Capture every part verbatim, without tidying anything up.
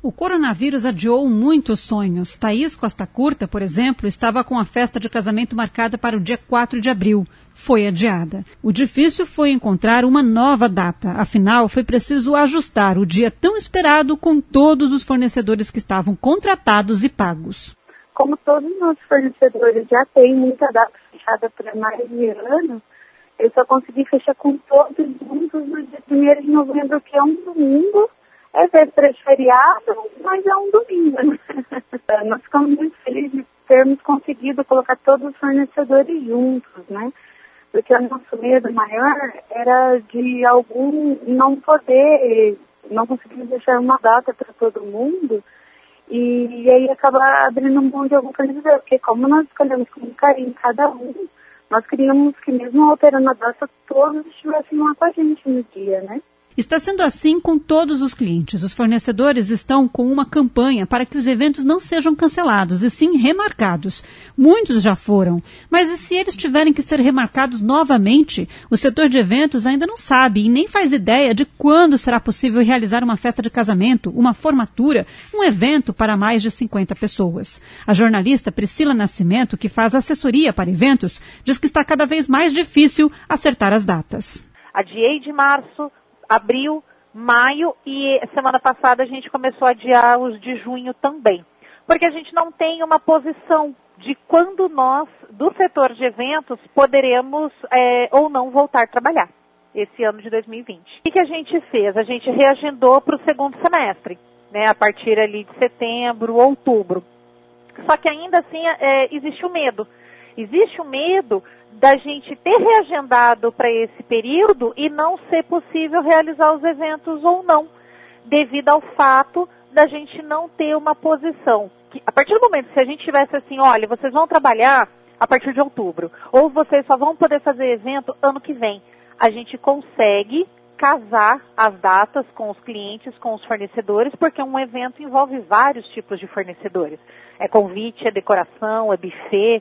O coronavírus adiou muitos sonhos. Thaís Costa Curta, por exemplo, estava com a festa de casamento marcada para o dia quatro de abril. Foi adiada. O difícil foi encontrar uma nova data. Afinal, foi preciso ajustar o dia tão esperado com todos os fornecedores que estavam contratados e pagos. Como todos os nossos fornecedores já têm muita data fechada para mais de ano, eu só consegui fechar com todos juntos no dia primeiro de novembro, que é um domingo. É véspera de feriado, mas é um domingo. Nós ficamos muito felizes de termos conseguido colocar todos os fornecedores juntos, né? Porque o nosso medo maior era de algum não poder, não conseguir deixar uma data para todo mundo e, e aí acabar abrindo mão de algum fornecedor. Porque como nós escolhemos com carinho cada um, nós queríamos que mesmo alterando a data, todos estivessem lá com a gente no dia, né? Está sendo assim com todos os clientes. Os fornecedores estão com uma campanha para que os eventos não sejam cancelados, e sim remarcados. Muitos já foram, mas e se eles tiverem que ser remarcados novamente? O setor de eventos ainda não sabe e nem faz ideia de quando será possível realizar uma festa de casamento, uma formatura, um evento para mais de cinquenta pessoas. A jornalista Priscila Nascimento, que faz assessoria para eventos, diz que está cada vez mais difícil acertar as datas. Adiei de março, abril, maio e semana passada a gente começou a adiar os de junho também. Porque a gente não tem uma posição de quando nós, do setor de eventos, poderemos é, ou não voltar a trabalhar esse ano de dois mil e vinte. O que a gente fez? A gente reagendou para o segundo semestre, né, a partir ali de setembro, outubro. Só que ainda assim é, existe o medo. Existe o medo da gente ter reagendado para esse período e não ser possível realizar os eventos ou não, devido ao fato da gente não ter uma posição. Que, a partir do momento que a gente tivesse assim, olha, vocês vão trabalhar a partir de outubro, ou vocês só vão poder fazer evento ano que vem, a gente consegue casar as datas com os clientes, com os fornecedores, porque um evento envolve vários tipos de fornecedores. É convite, é decoração, é buffet,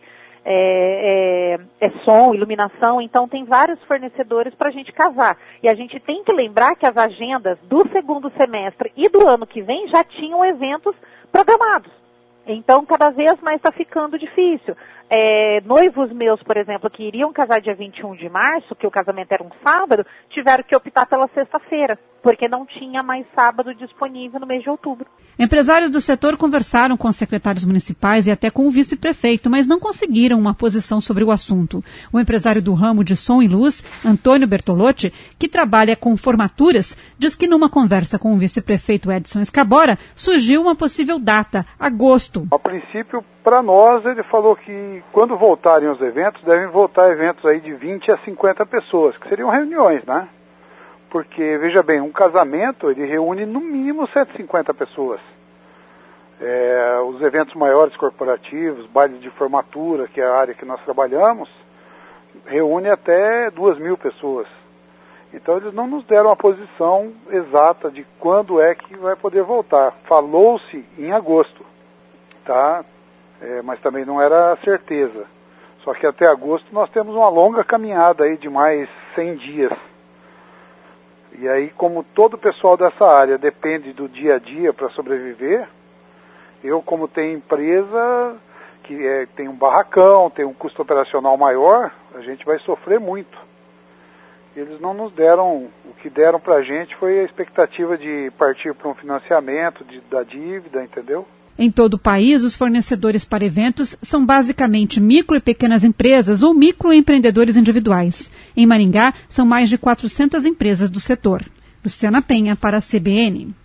É, é, é som, iluminação, então tem vários fornecedores para a gente casar. E a gente tem que lembrar que as agendas do segundo semestre e do ano que vem já tinham eventos programados. Então, cada vez mais está ficando difícil. É, noivos meus, por exemplo, que iriam casar dia vinte e um de março, que o casamento era um sábado, tiveram que optar pela sexta-feira, porque não tinha mais sábado disponível no mês de outubro. Empresários do setor conversaram com os secretários municipais e até com o vice-prefeito, mas não conseguiram uma posição sobre o assunto. O empresário do ramo de som e luz, Antônio Bertolotti, que trabalha com formaturas, diz que numa conversa com o vice-prefeito Edson Escabora, surgiu uma possível data, agosto. A princípio, para nós, ele falou que quando voltarem os eventos, devem voltar eventos aí de vinte a cinquenta pessoas, que seriam reuniões, né? Porque, veja bem, um casamento, ele reúne no mínimo cento e cinquenta pessoas. É, os eventos maiores corporativos, bailes de formatura, que é a área que nós trabalhamos, reúne até duas mil pessoas. Então, eles não nos deram a posição exata de quando é que vai poder voltar. Falou-se em agosto, tá? É, mas também não era certeza. Só que até agosto nós temos uma longa caminhada aí de mais cem dias. E aí, como todo o pessoal dessa área depende do dia a dia para sobreviver, eu, como tenho empresa que é, tem um barracão, tem um custo operacional maior, a gente vai sofrer muito. Eles não nos deram, o que deram para a gente foi a expectativa de partir para um financiamento de, da dívida, entendeu? Em todo o país, os fornecedores para eventos são basicamente micro e pequenas empresas ou microempreendedores individuais. Em Maringá, são mais de quatrocentas empresas do setor. Luciana Penha, para a C B N.